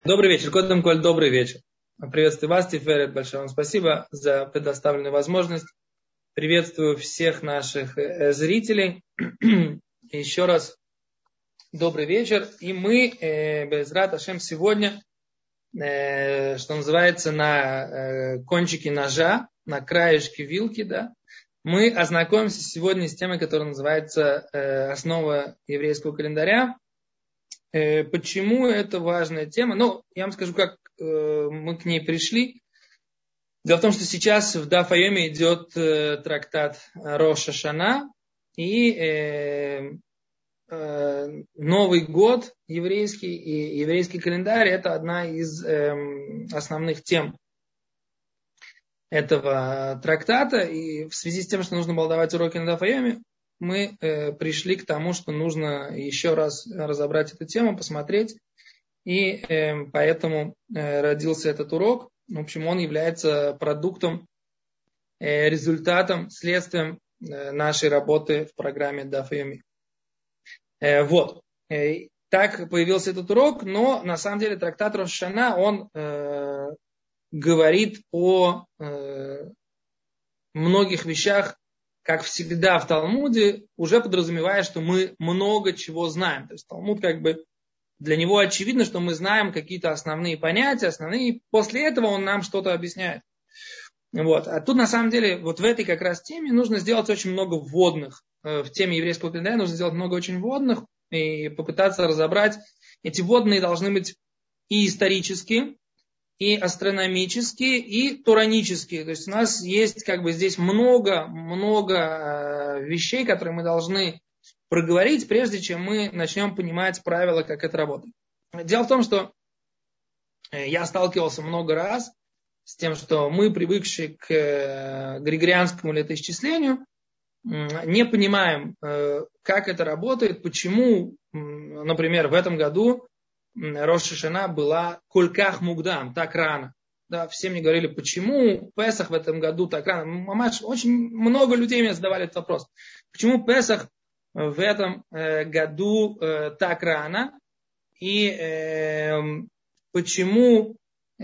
Добрый вечер, Кодем Коль, добрый вечер. Приветствую вас, Тиферет, большое вам спасибо за предоставленную возможность. Приветствую всех наших зрителей. Еще раз добрый вечер. И мы, Безрат Ашем, сегодня, что называется, на кончике ножа, на краешке вилки, да, мы ознакомимся сегодня с темой, которая называется «Основа еврейского календаря». Почему это важная тема? Ну, я вам скажу, как мы к ней пришли. Дело в том, что сейчас в Даф Йоми идет трактат Рош ха-Шана, и Новый год еврейский и еврейский календарь – это одна из основных тем этого трактата. И в связи с тем, что нужно было давать уроки на Даф Йоми, мы пришли к тому, что нужно еще раз разобрать эту тему, посмотреть. И поэтому родился этот урок. В общем, он является продуктом, результатом, следствием нашей работы в программе Даф Йоми. Вот. Так появился этот урок, но на самом деле трактат Рош ха-Шана, он говорит о многих вещах, как всегда в Талмуде, уже подразумевая, что мы много чего знаем. То есть Талмуд как бы для него очевидно, что мы знаем какие-то основные понятия, и после этого он нам что-то объясняет. Вот. А тут на самом деле вот в этой как раз теме нужно сделать очень много вводных. В теме еврейского календаря нужно сделать много очень вводных и попытаться разобрать. Эти вводные должны быть и исторические, и астрономические, и туранические. То есть у нас есть как бы здесь много вещей, которые мы должны проговорить, прежде чем мы начнем понимать правила, как это работает. Дело в том, что я сталкивался много раз с тем, что мы, привыкшие к григорианскому летоисчислению, не понимаем, как это работает, почему, например, в этом году Рош ха-Шана была кольках мугдам, так рано. Да, все мне говорили, почему Песах в этом году так рано. Мамаш, очень много людей мне задавали этот вопрос. Почему Песах в этом году так рано? И почему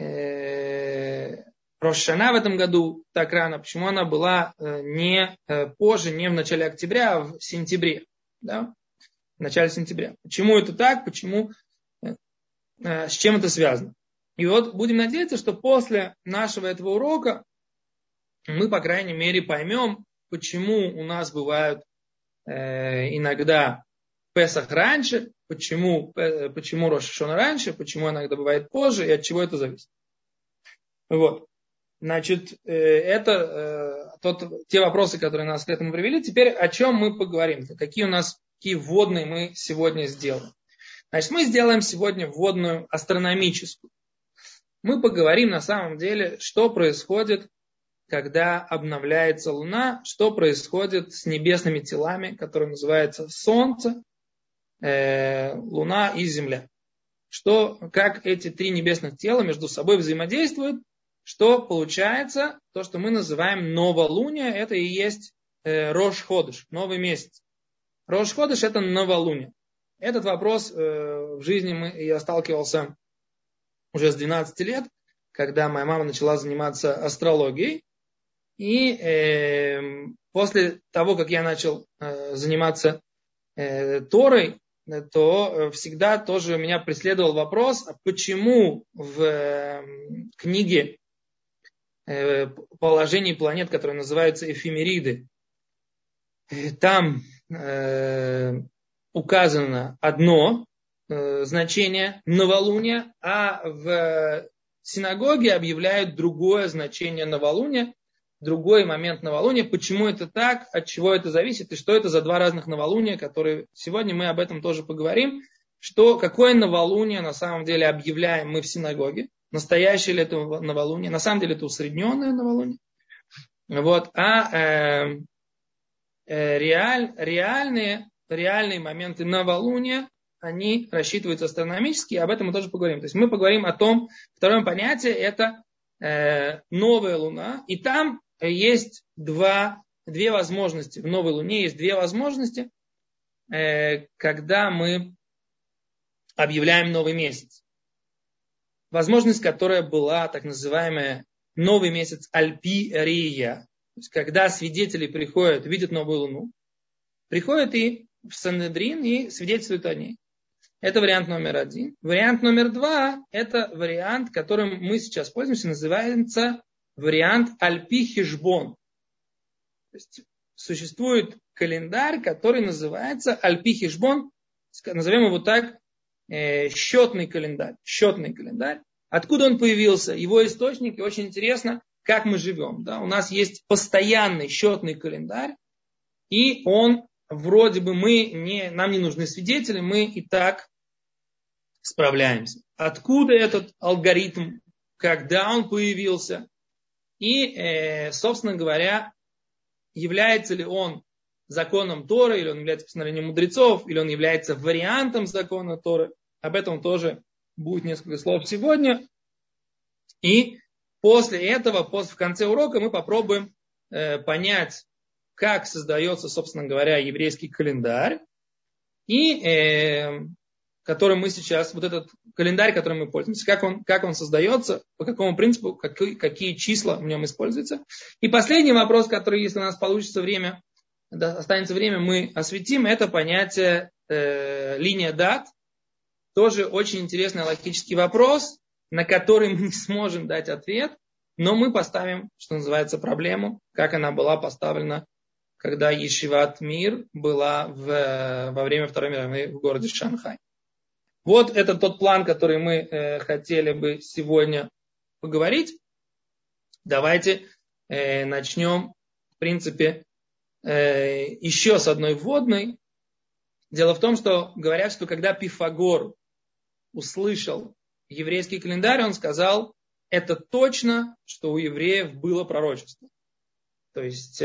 Рош ха-Шана в этом году так рано? Почему она была не позже, не в начале октября, а в сентябре? Да? В начале сентября. Почему это так? Почему? С чем это связано? И вот будем надеяться, что после нашего этого урока мы, по крайней мере, поймем, почему у нас бывают иногда Песах раньше, почему Рош ха-Шана раньше, почему иногда бывает позже и от чего это зависит. Вот. Значит, это те вопросы, которые нас к этому привели. Теперь о чем мы поговорим? Какие вводные мы сегодня сделаем? Значит, мы сделаем сегодня вводную астрономическую. Мы поговорим на самом деле, что происходит, когда обновляется Луна, что происходит с небесными телами, которые называются Солнце, Луна и Земля. Как эти три небесных тела между собой взаимодействуют, что получается, то, что мы называем новолуние, это и есть Рош ходеш, новый месяц. Рош ходеш это новолуние. Этот вопрос в жизни я сталкивался уже с 12 лет, когда моя мама начала заниматься астрологией. И после того, как я начал заниматься Торой, то всегда тоже меня преследовал вопрос, почему в книге положений планет, которые называются эфемериды, там указано одно значение новолуния, а в синагоге объявляют другое значение новолуния, другой момент новолуния. Почему это так, от чего это зависит и что это за два разных новолуния, которые сегодня мы об этом тоже поговорим, какое новолуние на самом деле объявляем мы в синагоге, настоящее ли это новолуние, на самом деле это усредненное новолуние. Вот, реальные моменты новолуния, они рассчитываются астрономически, и об этом мы тоже поговорим. То есть мы поговорим о том, второе понятие это новая Луна, и там есть две возможности. В новой Луне есть две возможности, когда мы объявляем новый месяц. возможность, которая была так называемая новый месяц Альпи-Рия. То есть, когда свидетели приходят, видят новую луну, приходят и в Санедрин и свидетельствуют о ней. Это вариант номер один. Вариант номер два – это вариант, которым мы сейчас пользуемся, называется вариант Альпи-Хижбон. То есть существует календарь, который называется Альпи-Хижбон, назовем его так, счетный календарь. Счетный календарь. Откуда он появился? Его источник, и очень интересно, как мы живем. Да? У нас есть постоянный счетный календарь, и он вроде бы нам не нужны свидетели, мы и так справляемся. Откуда этот алгоритм, когда он появился, и, собственно говоря, является ли он законом Торы, или он является постановлением мудрецов, или он является вариантом закона Торы. Об этом тоже будет несколько слов сегодня. И после этого, в конце урока, мы попробуем понять, как создается, собственно говоря, еврейский календарь, и которым мы сейчас, вот этот календарь, которым мы пользуемся, как он создается, по какому принципу, какие числа в нем используются. И последний вопрос, который, если у нас получится время, останется время, мы осветим, это понятие линия дат. Тоже очень интересный логический вопрос, на который мы не сможем дать ответ, но мы поставим, что называется, проблему, как она была поставлена, когда Ешиват Мир была во время Второй мировой в городе Шанхай. Вот это тот план, который мы хотели бы сегодня поговорить. Давайте начнем, в принципе, еще с одной вводной. Дело в том, что говорят, что когда Пифагор услышал еврейский календарь, он сказал, это точно, что у евреев было пророчество. То есть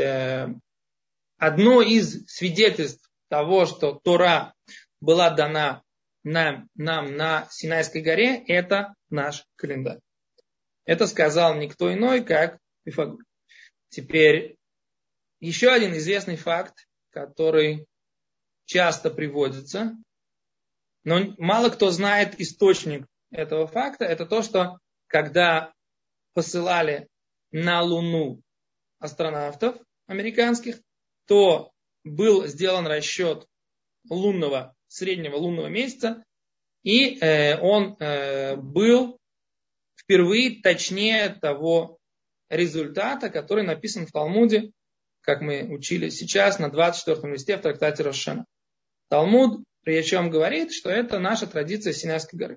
одно из свидетельств того, что Тора была дана нам на Синайской горе, это наш календарь. Это сказал никто иной, как Пифагор. Теперь еще один известный факт, который часто приводится, но мало кто знает источник этого факта, это то, что когда посылали на Луну астронавтов американских, то был сделан расчет среднего лунного месяца, и он был впервые точнее того результата, который написан в Талмуде, как мы учили сейчас, на 24-м листе в трактате Рош ха-Шана. Талмуд, причем говорит, что это наша традиция Синайской горы.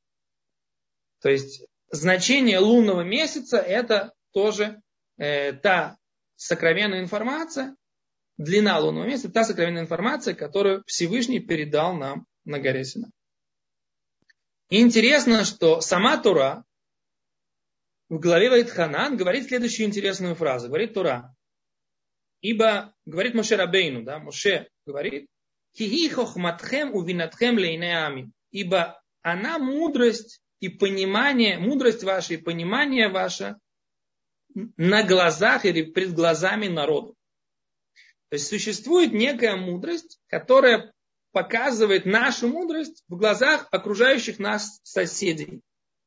То есть значение лунного месяца это тоже та сокровенная информация, длина лунного месяца, та сокровенная информация, которую Всевышний передал нам на горе Синай. И интересно, что сама Тора в главе Ваэтханан говорит следующую интересную фразу. Говорит Тора. Ибо, говорит Моше Рабейну, да, Моше говорит, «Хихи хохматхем увинатхем лейне ами». Ибо она мудрость и понимание, мудрость ваша и понимание ваше на глазах или пред глазами народа. То есть существует некая мудрость, которая показывает нашу мудрость в глазах окружающих нас соседей.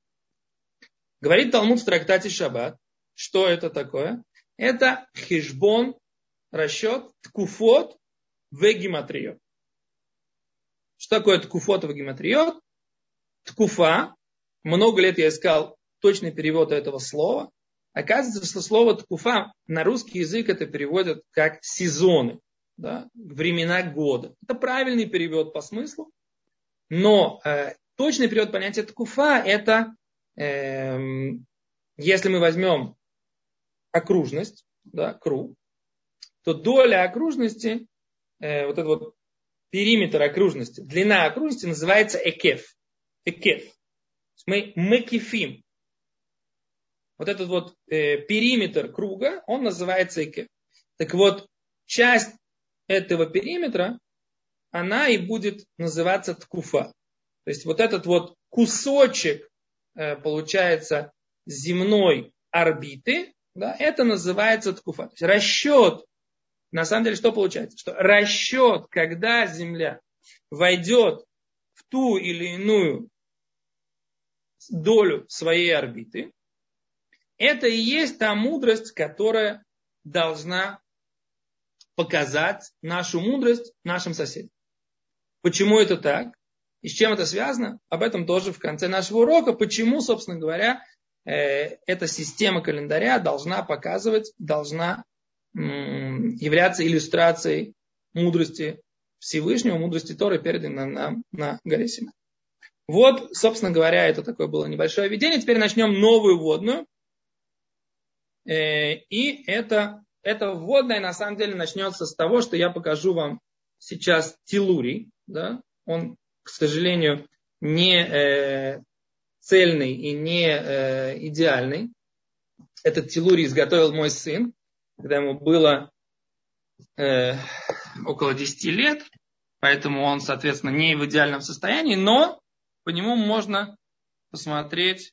Говорит Талмуд в трактате Шаббат, что это такое? Это хижбон, расчет, ткуфот, вегематриот. Что такое ткуфот и вегематриот? Ткуфа, много лет я искал точный перевод этого слова. Оказывается, что слово ткуфа на русский язык это переводят как сезоны, да, времена года. Это правильный перевод по смыслу, но точный перевод понятия ткуфа это, если мы возьмем окружность, да, круг, то доля окружности, вот этот вот периметр окружности, длина окружности называется экеф. Экеф. Мы мекифим. Вот этот вот периметр круга, он называется экеф. Так вот, часть этого периметра, она и будет называться ткуфа. То есть вот этот вот кусочек, получается, земной орбиты, да, это называется ткуфа. То есть расчет, на самом деле, что получается? Что расчет, когда Земля войдет в ту или иную долю своей орбиты, это и есть та мудрость, которая должна показать нашу мудрость нашим соседям. Почему это так? И с чем это связано? Об этом тоже в конце нашего урока. Почему, собственно говоря, эта система календаря должна показывать, должна являться иллюстрацией мудрости Всевышнего, мудрости Торы, переданной нам на горе Синай. Вот, собственно говоря, это такое было небольшое введение. Теперь начнем новую вводную. И это вводная на самом деле начнется с того, что я покажу вам сейчас телурий. Да? Он, к сожалению, не цельный и не идеальный. Этот телурий изготовил мой сын, когда ему было около 10 лет. Поэтому он, соответственно, не в идеальном состоянии, но по нему можно посмотреть,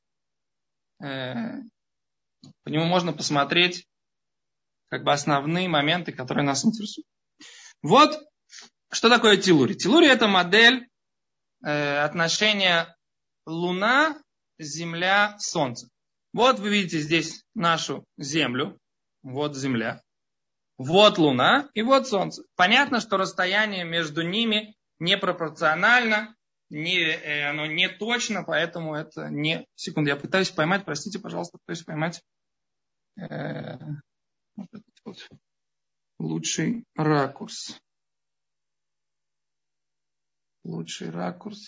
как бы основные моменты, которые нас интересуют. Вот что такое телурий. Телурий — это модель отношения Луна, Земля, Солнце. Вот вы видите здесь нашу Землю, вот Земля, вот Луна и вот Солнце. Понятно, что расстояние между ними непропорционально, оно не точно, поэтому это не... Секунду, я пытаюсь поймать, простите, пожалуйста, пытаюсь поймать вот лучший ракурс. Лучший ракурс.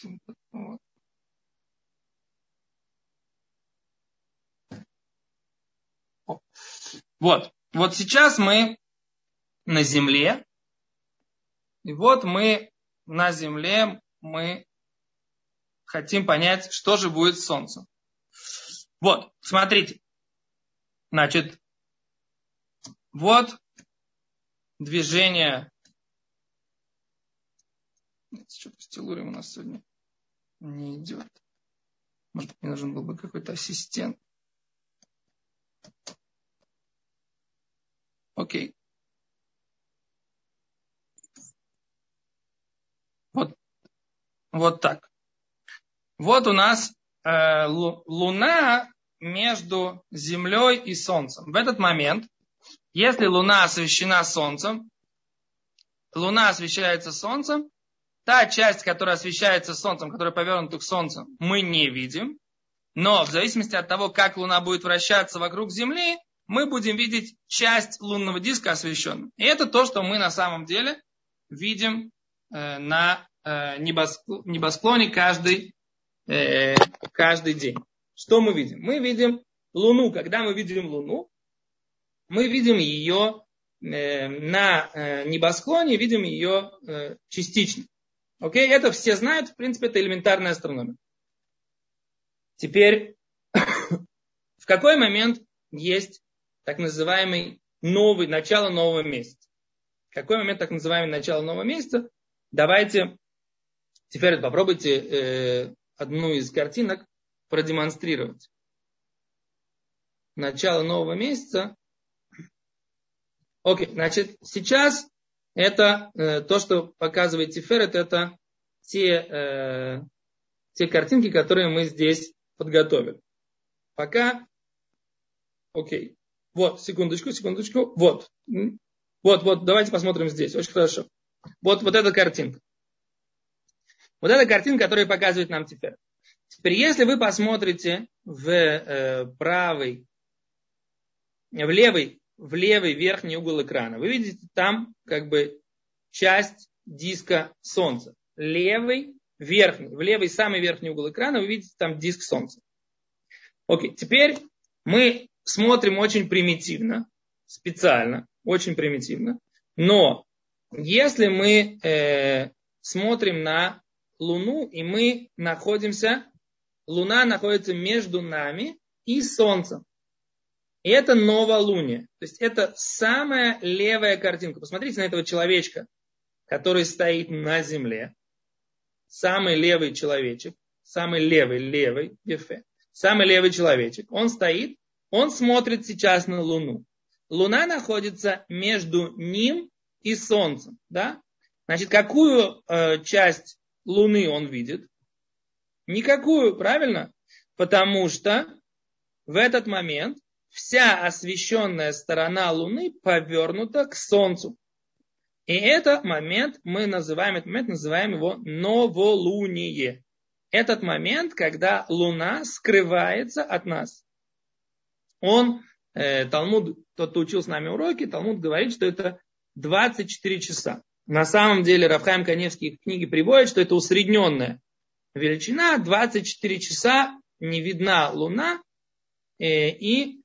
Вот сейчас мы на Земле. И вот мы на Земле, мы хотим понять, что же будет с Солнцем. Вот, смотрите. Значит, вот движение. Что-то с телурием у нас сегодня не идет. Может, мне нужен был бы какой-то ассистент. Окей. Вот так. Вот у нас Луна между Землей и Солнцем. В этот момент, если Луна освещена Солнцем, Луна освещается Солнцем, та часть, которая освещается Солнцем, которая повернута к Солнцу, мы не видим. Но в зависимости от того, как Луна будет вращаться вокруг Земли, мы будем видеть часть лунного диска освещенную. И это то, что мы на самом деле видим на небосклоне каждый день. Что мы видим? Мы видим Луну. Когда мы видим Луну, мы видим ее на небосклоне, видим ее частично. Окей? Это все знают, в принципе, это элементарная астрономия. Теперь, в какой момент есть так называемый начало нового месяца? В какой момент так называемый начало нового месяца? Давайте теперь попробуйте одну из картинок продемонстрировать. Начало нового месяца. Окей, значит, сейчас это то, что показывает Тиферет, это те картинки, которые мы здесь подготовили. Пока. Окей. Вот, секундочку. Вот, давайте посмотрим здесь. Очень хорошо. Вот эта картинка. Вот эта картинка, которая показывает нам Тиферет. Теперь, если вы посмотрите в левый верхний угол экрана, вы видите там как бы часть диска Солнца. В левый самый верхний угол экрана вы видите там диск Солнца. Окей, теперь мы смотрим очень примитивно, специально, очень примитивно, но если мы смотрим на Луну, и Луна находится между нами и Солнцем. И это новолуние. То есть это самая левая картинка. Посмотрите на этого человечка, который стоит на Земле. Самый левый человечек. Самый левый человечек. Он стоит, он смотрит сейчас на Луну. Луна находится между ним и Солнцем. Да? Значит, какую часть Луны он видит? Никакую, правильно? Потому что в этот момент вся освещенная сторона Луны повернута к Солнцу. И этот момент мы называем его новолуние. Этот момент, когда Луна скрывается от нас. Талмуд, тот, кто учил с нами уроки, Талмуд говорит, что это 24 часа. На самом деле Рав Хаим Каневский в книге приводит, что это усредненная величина. 24 часа не видна Луна. И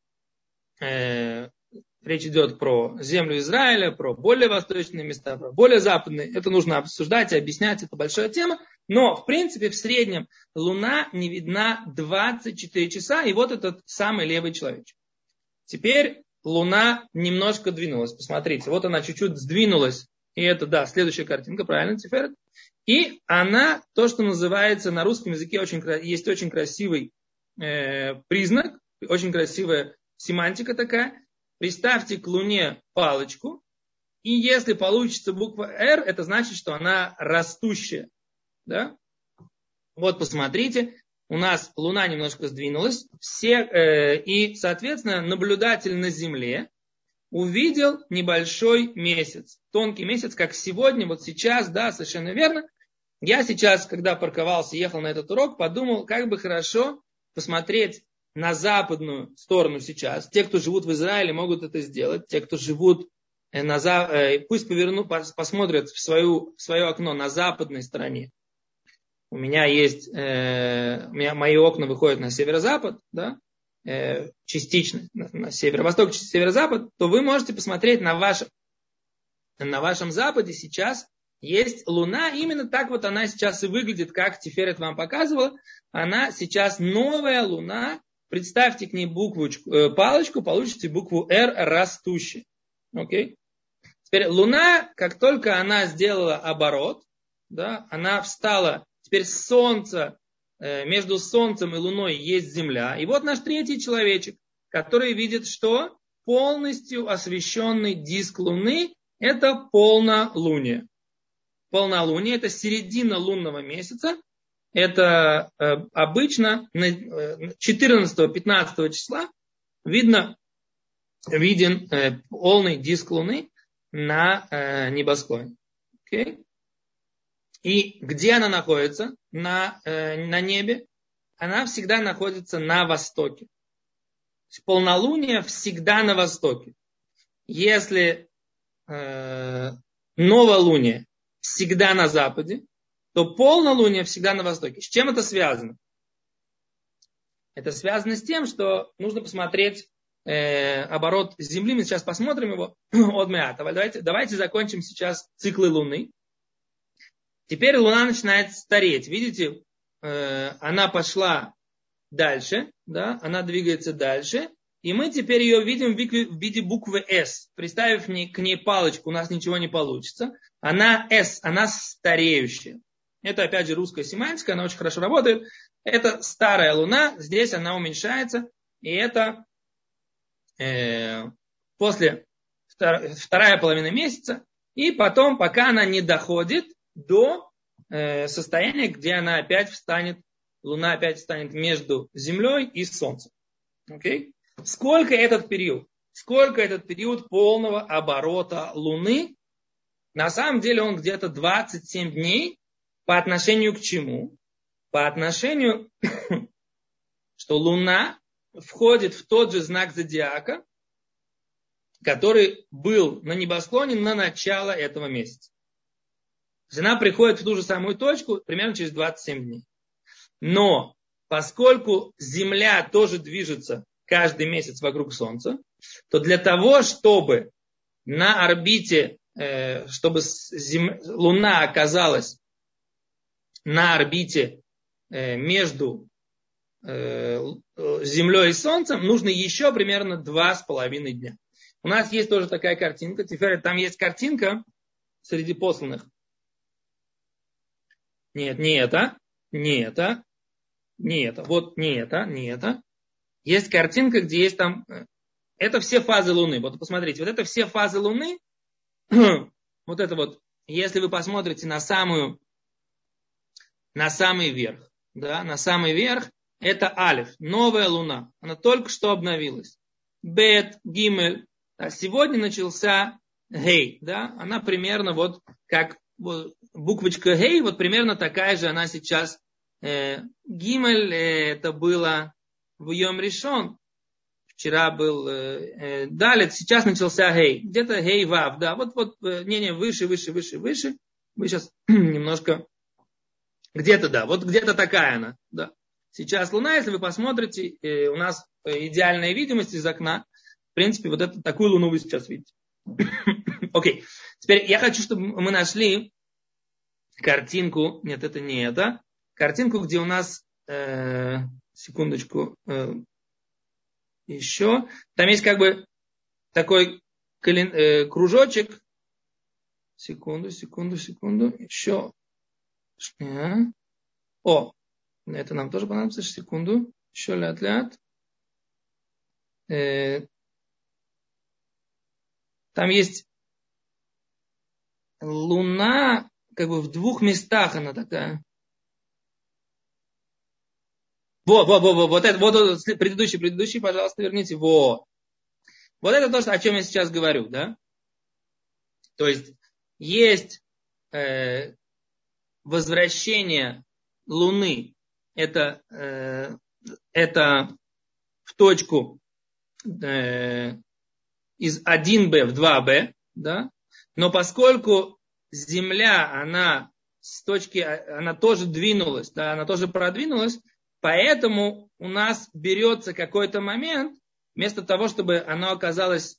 речь идет про землю Израиля, про более восточные места, про более западные. Это нужно обсуждать и объяснять, это большая тема. Но, в принципе, в среднем Луна не видна 24 часа. И вот этот самый левый человечек. Теперь Луна немножко двинулась. Посмотрите, вот она чуть-чуть сдвинулась. И это, да, следующая картинка, правильно, Тиферет? И она, то, что называется на русском языке, есть очень красивый признак, очень красивая семантика такая. Представьте к Луне палочку. И если получится буква R, это значит, что она растущая. Да? Вот посмотрите. У нас Луна немножко сдвинулась. И, соответственно, наблюдатель на Земле увидел небольшой месяц. Тонкий месяц, как сегодня, вот сейчас, да, совершенно верно. Я сейчас, когда парковался, ехал на этот урок, подумал, как бы хорошо посмотреть на западную сторону сейчас. Те, кто живут в Израиле, могут это сделать. Те, кто живут пусть посмотрят в свое окно на западной стороне. У меня есть, мои окна выходят на северо-запад, да, частично на северо-восток, северо-запад, то вы можете посмотреть на вашем западе сейчас есть Луна. Именно так вот она сейчас и выглядит, как Тиферет вам показывала. Она сейчас новая Луна. Представьте к ней палочку, получите букву R растущая. Окей? Теперь Луна, как только она сделала оборот, да, она встала. Теперь между Солнцем и Луной есть Земля. И вот наш третий человечек, который видит, что полностью освещенный диск Луны – это полнолуние. Полнолуние – это середина лунного месяца. Это обычно 14-15 числа виден полный диск Луны на небосклоне. Okay? И где она находится на небе? Она всегда находится на востоке. Полнолуние всегда на востоке. Если новолуние всегда на западе, то полнолуние всегда на востоке. С чем это связано? Это связано с тем, что нужно посмотреть оборот Земли. Мы сейчас посмотрим его от Меата. Давайте закончим сейчас циклы Луны. Теперь Луна начинает стареть. Видите, она пошла дальше, да? Она двигается дальше. И мы теперь ее видим в виде буквы S. Представив к ней палочку, у нас ничего не получится. Она S, она стареющая. Это опять же русская семантика, она очень хорошо работает. Это старая Луна, здесь она уменьшается. И это после вторая половина месяца. И потом, пока она не доходит до состояния, где Луна опять встанет между Землей и Солнцем. Okay? Сколько этот период полного оборота Луны? На самом деле он где-то 27 дней. По отношению к чему? По отношению, что Луна входит в тот же знак зодиака, который был на небосклоне на начало этого месяца. Она приходит в ту же самую точку примерно через 27 дней. Но поскольку Земля тоже движется каждый месяц вокруг Солнца, то для того, чтобы на орбите, чтобы Луна оказалась на орбите между Землей и Солнцем, нужно еще примерно 2,5 дня. У нас есть тоже такая картинка. Теперь там есть картинка среди посланных. Нет, не это. Вот не это. Есть картинка, где есть там... Это все фазы Луны. Вот посмотрите, вот это все фазы Луны. Вот это вот. Если вы посмотрите на самый верх, да, на самый верх, это алиф, новая луна. Она только что обновилась. Бет, гимель. А сегодня начался гей. Да? Она примерно вот как вот, буквочка гей, вот примерно такая же она сейчас. Гимель это было в Йом Ришон. Вчера был далит, сейчас начался гей. Где-то гей вав. Да? Вот, выше. Вы сейчас немножко где-то, да, вот где-то такая она. Да. Сейчас луна, если вы посмотрите, у нас идеальная видимость из окна. В принципе, вот это, такую луну вы сейчас видите. Окей. Теперь я хочу, чтобы мы нашли картинку. Нет, это не это. Картинку, где у нас... секундочку. Еще. Там есть как бы такой кружочек. Секунду. Еще. О, это нам тоже понадобится. Секунду. Еще ляд. Там есть луна, как бы в двух местах она такая. Вот это, вот предыдущий, пожалуйста, верните. Вот это то, о чем я сейчас говорю, да? То есть возвращение Луны, это в точку из 1b в 2b, да? Но поскольку Земля, она с точки, она тоже двинулась, да, она тоже продвинулась, поэтому у нас берется какой-то момент, вместо того, чтобы оно оказалось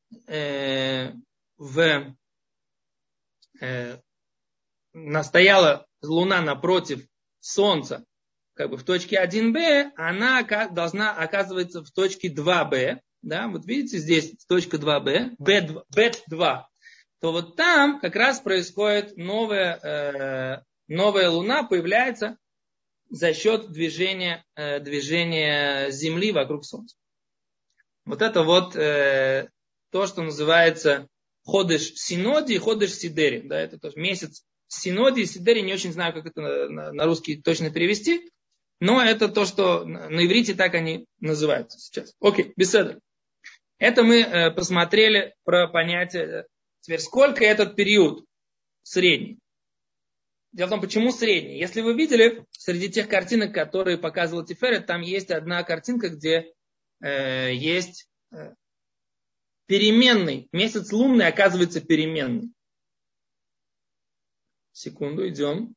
стояла Луна напротив Солнца, как бы в точке 1b, она должна оказываться в точке 2b. Да? Вот видите, здесь точка 2b, b2, то вот там как раз происходит новая Луна, появляется за счет движения Земли вокруг Солнца. Вот это вот то, что называется ходеш синоди и ходеш сидери. Да, это тоже месяц синоди и сидери. Не очень знаю, как это на русский точно перевести. Но это то, что на иврите так они называются сейчас. Окей, беседа. Это мы посмотрели про понятие. Теперь, сколько этот период средний? Дело в том, почему средний. Если вы видели, среди тех картинок, которые показывал Тиферет, там есть одна картинка, где есть переменный. Месяц лунный оказывается переменный. Секунду, идем.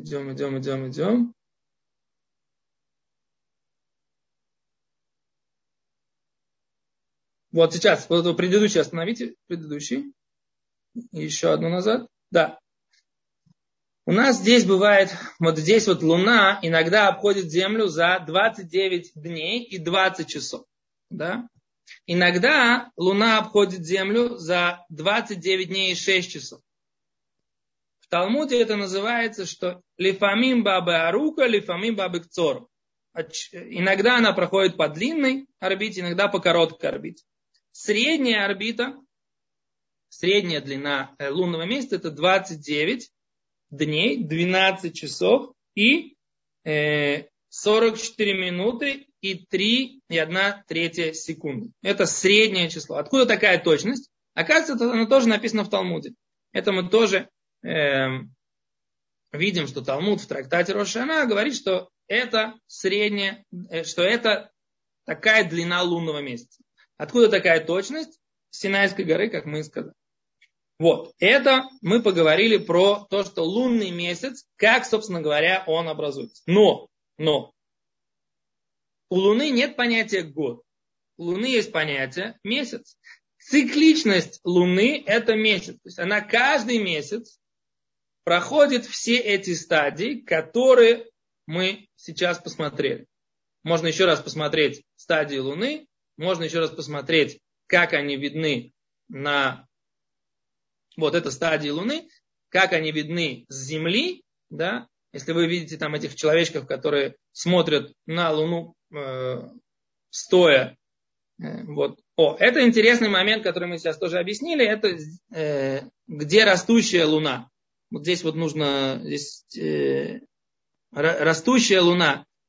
Вот сейчас, вот это предыдущий остановите, предыдущий. Еще одну назад. Да. У нас здесь бывает, вот здесь вот Луна иногда обходит Землю за 29 дней и 20 часов. Да? Иногда Луна обходит Землю за 29 дней и 6 часов. В Талмуде это называется, что лифамим бабы арука, лифамим бабы кцор. Иногда она проходит по длинной орбите, иногда по короткой орбите. Средняя орбита, средняя длина лунного месяца это 29 дней, 12 часов и 44 минуты и 3,1 секунды. Это среднее число. Откуда такая точность? Оказывается, оно тоже написано в Талмуде. Это мы тоже видим, что Талмуд в трактате Рош ха-Шана говорит, что это среднее, что это такая длина лунного месяца. Откуда такая точность? С Синайской горы, как мы и сказали. Вот, это мы поговорили про то, что лунный месяц, как, собственно говоря, он образуется. Но у Луны нет понятия год. У Луны есть понятие месяц. Цикличность Луны – это месяц. То есть она каждый месяц проходит все эти стадии, которые мы сейчас посмотрели. Можно еще раз посмотреть стадии Луны, можно еще раз посмотреть, как они видны на вот этой стадии Луны, как они видны с Земли, да, если вы видите там этих человечков, которые смотрят на Луну стоя. Вот. Это интересный момент, который мы сейчас тоже объяснили, это где растущая Луна. Вот здесь вот нужно, растущая Луна,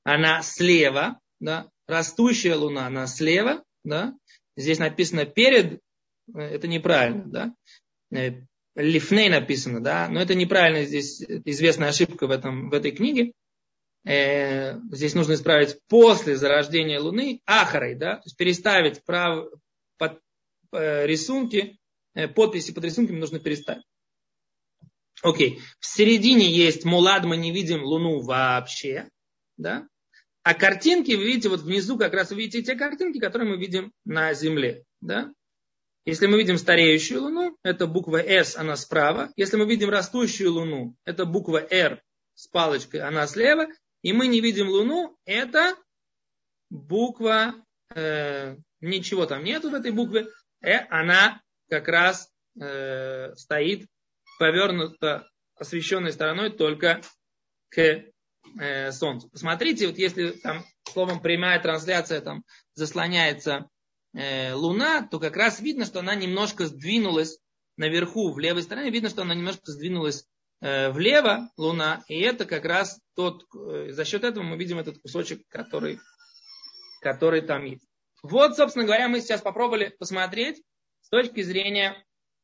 она слева, да, растущая Луна, она слева, да, здесь написано перед, это неправильно, да, лифней написано, да, но это неправильно, здесь известная ошибка в этой книге. Здесь нужно исправить после зарождения Луны, ахарой, да, то есть переставить под рисунки, подписи под рисунками нужно переставить. Окей, в середине есть мулад, мы не видим Луну вообще, да, а картинки, вы видите, вот внизу как раз вы видите те картинки, которые мы видим на Земле, да. Если мы видим стареющую Луну, это буква S, она справа. Если мы видим растущую Луну, это буква R с палочкой, она слева. И мы не видим Луну, это буква, ничего там нету в этой букве, она как раз стоит повернута освещенной стороной только к Солнцу. Посмотрите, вот если там словом прямая трансляция там заслоняется Луна, то как раз видно, что она немножко сдвинулась наверху, в левой стороне, видно, что она немножко сдвинулась влево, Луна, и это как раз за счет этого мы видим этот кусочек, который там есть. Вот, собственно говоря, мы сейчас попробовали посмотреть с точки зрения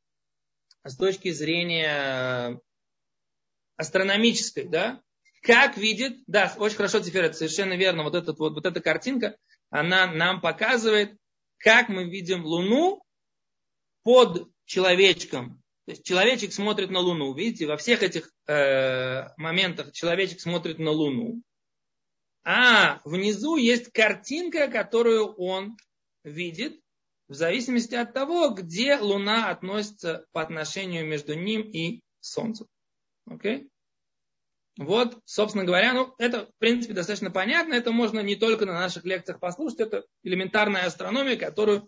астрономической, да, как видит, да, очень хорошо, теперь это совершенно верно, вот эта картинка, она нам показывает, как мы видим Луну под человечком. То есть человечек смотрит на Луну. Видите, во всех этих моментах человечек смотрит на Луну. А внизу есть картинка, которую он видит, в зависимости от того, где Луна относится по отношению между ним и Солнцем. Окей? Вот, собственно говоря, это, в принципе, достаточно понятно. Это можно не только на наших лекциях послушать. Это элементарная астрономия, которую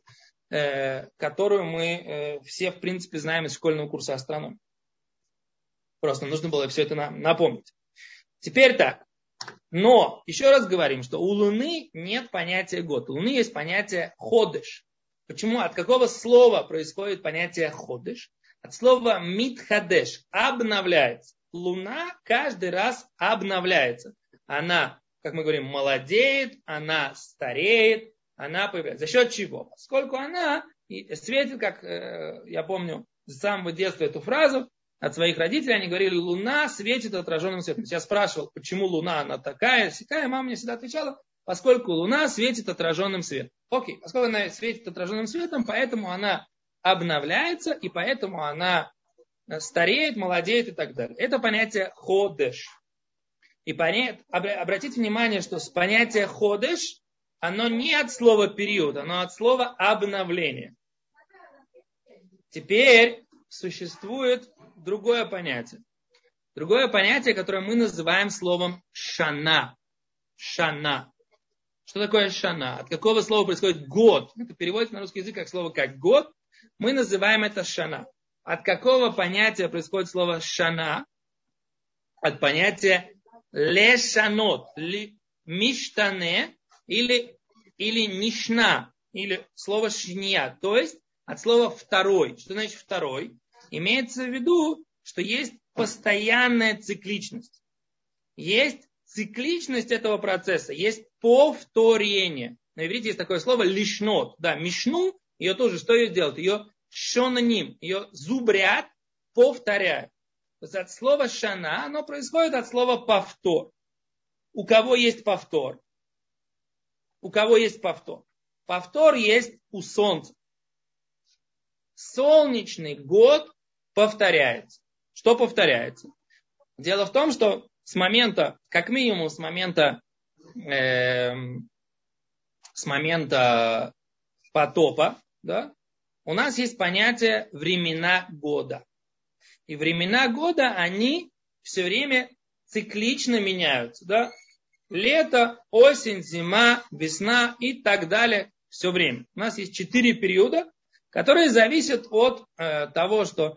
мы все, в принципе, знаем из школьного курса астрономии. Просто нужно было все это напомнить. Теперь так. Но, еще раз говорим, что у Луны нет понятия год. У Луны есть понятие ходыш. Почему? От какого слова происходит понятие ходыш? От слова митхадеш. Обновляется. Луна каждый раз обновляется. Она, как мы говорим, молодеет, она стареет, она появляется. За счет чего? Поскольку она светит, как я помню с самого детства эту фразу от своих родителей, они говорили, Луна светит отраженным светом. Я спрашивал, почему Луна, она такая, сякая, мама мне всегда отвечала, поскольку Луна светит отраженным светом. Окей, поскольку она светит отраженным светом, поэтому она обновляется, и поэтому она стареет, молодеет и так далее. Это понятие ходеш. И обратите внимание, что понятие ходеш, оно не от слова период, оно от слова обновление. Теперь существует другое понятие. Другое понятие, которое мы называем словом шана. Шана. Что такое шана? От какого слова происходит год? Это переводится на русский язык как слово как год. Мы называем это шана. От какого понятия происходит слово шана? От понятия лешанот, миштане или нишна, или слово шния, то есть от слова второй. Что значит второй? Имеется в виду, что есть постоянная цикличность. Есть цикличность этого процесса, есть повторение. На иврите есть такое слово лишнот. Да, мишну, ее тоже, что ее делают? Ее шонаним, ее зубрят, повторяют. То есть от слова шана, оно происходит от слова повтор. У кого есть повтор? У кого есть повтор? Повтор есть у Солнца. Солнечный год повторяется. Что повторяется? Дело в том, что с момента, как минимум с момента потопа, да, у нас есть понятие времена года. И времена года, они все время циклично меняются. Да? Лето, осень, зима, весна и так далее. Все время. У нас есть 4 периода, которые зависят от того, что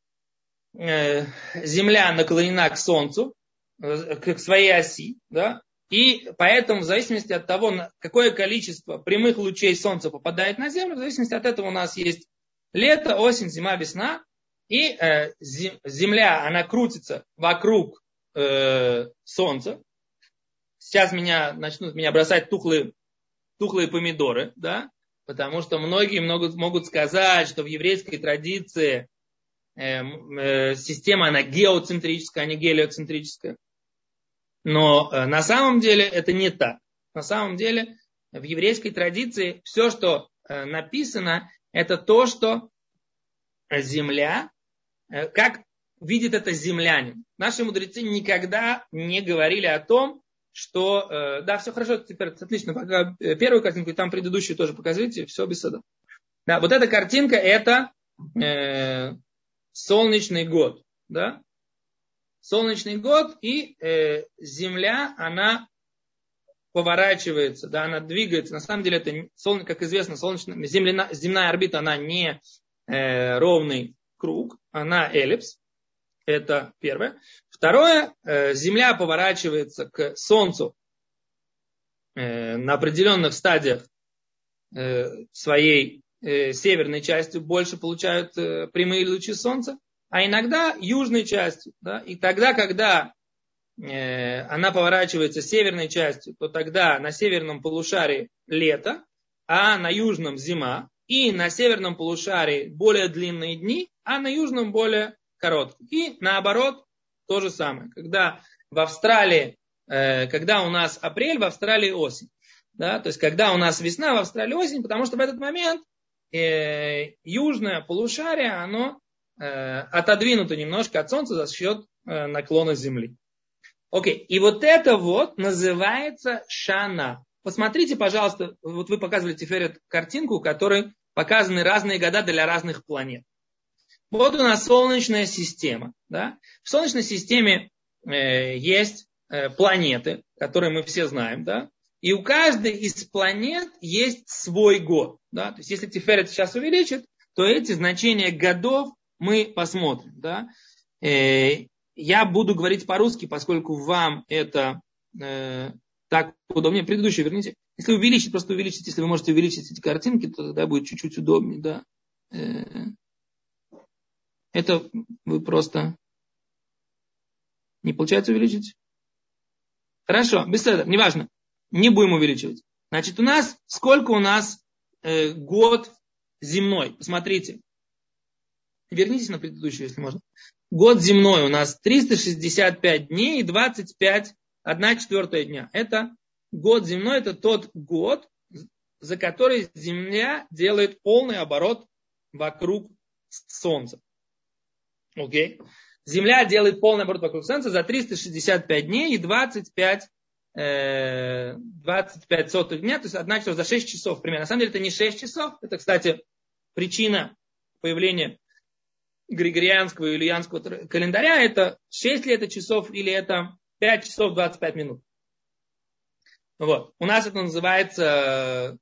Земля наклонена к Солнцу, к своей оси. Да? И поэтому в зависимости от того, какое количество прямых лучей Солнца попадает на Землю, в зависимости от этого у нас есть лето, осень, зима, весна. И Земля, она крутится вокруг Солнца. сейчас начнут меня бросать тухлые помидоры, да, потому что многие могут сказать, что в еврейской традиции система, она геоцентрическая, а не гелиоцентрическая. Но на самом деле это не так. На самом деле в еврейской традиции все, что написано, это то, что земля, как видит это землянин. Наши мудрецы никогда не говорили о том, что... Да, все хорошо, теперь отлично. Пока первую картинку, и там предыдущую тоже показывайте, все без сада. Да, вот эта картинка, это солнечный год. Да? Солнечный год, и Земля, она поворачивается, да, она двигается. На самом деле, это, как известно, земная орбита, она не ровный круг, она эллипс. Это первое. Второе, Земля поворачивается к Солнцу на определенных стадиях своей северной частью, больше получают прямые лучи Солнца, а иногда южной частью. Да? И тогда, когда она поворачивается северной частью, то тогда на северном полушарии лето, а на южном зима, и на северном полушарии более длинные дни, а на южном более короткие. И наоборот, то же самое. Когда в Австралии, когда у нас апрель, в Австралии осень. Да? То есть, когда у нас весна, в Австралии осень, потому что в этот момент южное полушарие, оно отодвинуто немножко от Солнца за счет наклона Земли. Окей, и вот это вот называется шана. Посмотрите, пожалуйста, вот вы показывали теперь картинку, в которой показаны разные года для разных планет. Вот у нас Солнечная система. Да? В Солнечной системе есть планеты, которые мы все знаем. Да? И у каждой из планет есть свой год. Да? То есть, если Тиферет сейчас увеличит, то эти значения годов мы посмотрим. Да? Я буду говорить по-русски, поскольку вам это так удобнее. Предыдущую верните. Если увеличить, просто увеличить. Если вы можете увеличить эти картинки, то тогда будет чуть-чуть удобнее. Да? Это вы просто... Не получается увеличить? Хорошо, без этого, неважно. Не будем увеличивать. Значит, сколько у нас год земной? Посмотрите. Вернитесь на предыдущую, если можно. Год земной у нас 365 дней и 25, 1/4 дня. Это год земной, это тот год, за который Земля делает полный оборот вокруг Солнца. Окей? Земля делает полный оборот вокруг Солнца за 365 дней и 25 сотых дня, то есть 1/4 за 6 часов примерно. На самом деле это не 6 часов, это, кстати, причина появления григорианского и юлианского календаря, это 6 ли это часов или это 5 часов 25 минут. Вот. У нас это называется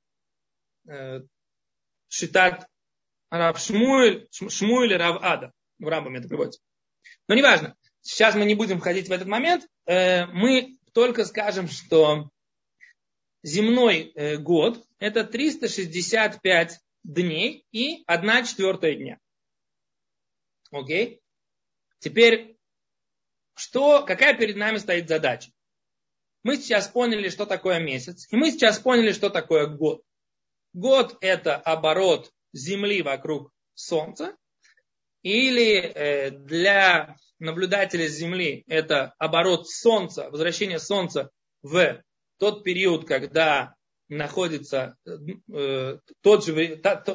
Шитат Рав Шмуэль и Рав Ада. В Рамбаме это приводится. Но неважно. Сейчас мы не будем входить в этот момент. Мы только скажем, что земной год это 365 дней и 1/4 дня. Окей? Теперь, какая перед нами стоит задача? Мы сейчас поняли, что такое месяц, и мы сейчас поняли, что такое год. Год это оборот Земли вокруг Солнца, или для наблюдателя Земли это оборот Солнца, возвращение Солнца в тот период, когда находится тот же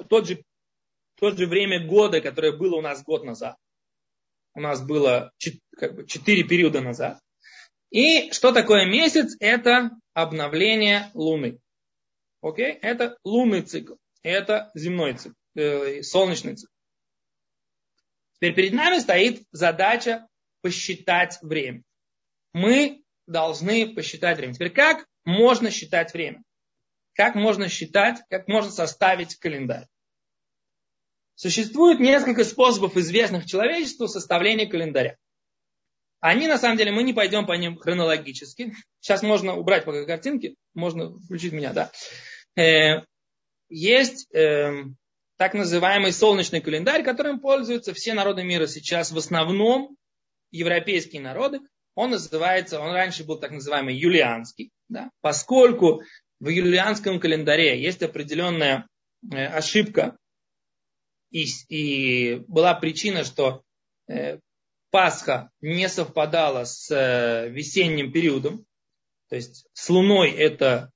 время года, которое было у нас год назад. У нас было 4 периода назад. И что такое месяц? Это обновление Луны. Окей? Это лунный цикл. Это земной цикл. Солнечный цикл. Теперь перед нами стоит задача посчитать время. Мы должны посчитать время. Теперь как можно считать время? Как можно считать, как можно составить календарь? Существует несколько способов, известных человечеству, составления календаря. Они, на самом деле, мы не пойдем по ним хронологически. Сейчас можно убрать пока картинки, можно включить меня, да. Есть так называемый солнечный календарь, которым пользуются все народы мира сейчас, в основном европейские народы. Он раньше был так называемый юлианский. Да? Поскольку в юлианском календаре есть определенная ошибка, и была причина, что Пасха не совпадала с весенним периодом, то есть с Луной это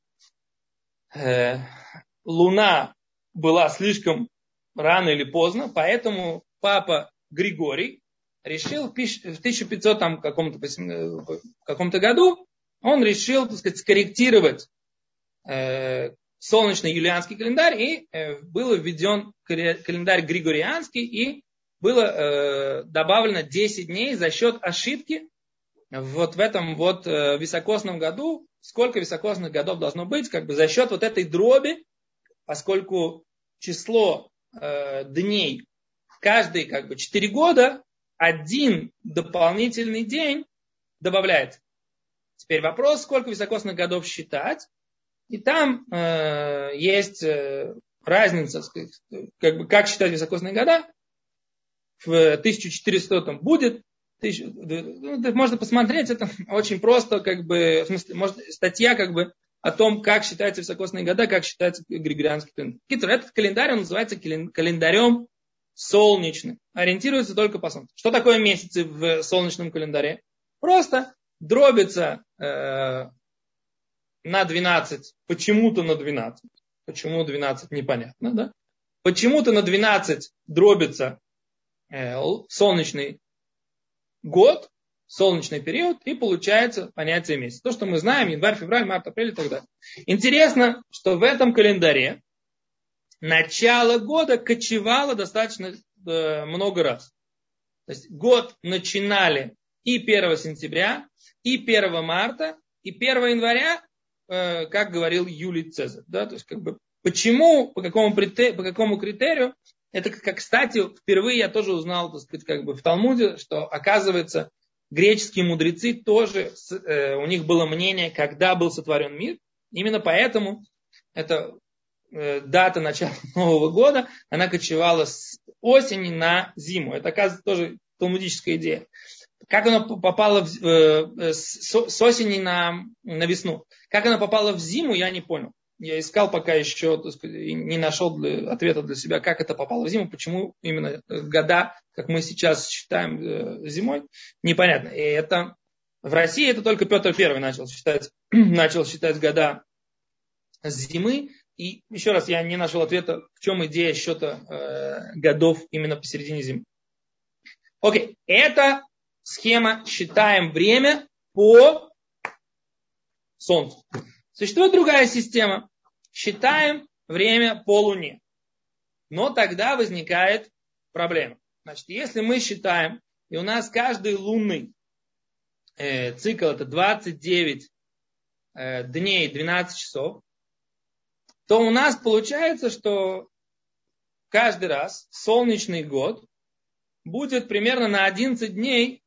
Луна была слишком рано или поздно, поэтому папа Григорий решил в 1500 каком-то году, он решил, так сказать, скорректировать солнечный юлианский календарь, и был введен календарь григорианский, и было добавлено 10 дней за счет ошибки вот в этом вот високосном году. Сколько високосных годов должно быть, как бы за счет вот этой дроби, поскольку число дней каждые как бы 4 года, один дополнительный день добавляется. Теперь вопрос, сколько високосных годов считать. И там есть разница, как бы, как считать високосные года. В 1400 будет, можно посмотреть, это очень просто, как бы, в смысле, статья как бы о том, как считаются високосные года, как считается григорианский календарь. Этот календарь, он называется календарем солнечным. Ориентируется только по солнцу. Что такое месяцы в солнечном календаре? Просто дробится на 12, почему-то на 12. Почему 12, непонятно, да? Почему-то на 12 дробится солнечный год, солнечный период, и получается понятие месяца. То, что мы знаем, январь, февраль, март, апрель и так далее. Интересно, что в этом календаре начало года кочевало достаточно много раз. То есть год начинали и 1 сентября, и 1 марта, и 1 января, как говорил Юлий Цезарь. Да? То есть, как бы, почему, по какому критерию, это, как, кстати, впервые я тоже узнал, так сказать, как бы в Талмуде, что, оказывается, греческие мудрецы тоже, у них было мнение, когда был сотворен мир. Именно поэтому эта дата начала Нового года, она кочевала с осени на зиму. Это, оказывается, тоже талмудическая идея. Как она попала с осени на весну? Как она попала в зиму, я не понял. Я искал пока еще, так сказать, не нашел ответа для себя, как это попало в зиму, почему именно года, как мы сейчас считаем зимой, непонятно. И это в России это только Петр I начал считать года зимы. И еще раз, я не нашел ответа, в чем идея счета годов именно посередине зимы. Окей, это схема «считаем время по Солнцу». Существует другая система. Считаем время по Луне. Но тогда возникает проблема. Значит, если мы считаем, и у нас каждый лунный цикл это 29 дней 12 часов, то у нас получается, что каждый раз солнечный год будет примерно на 11 дней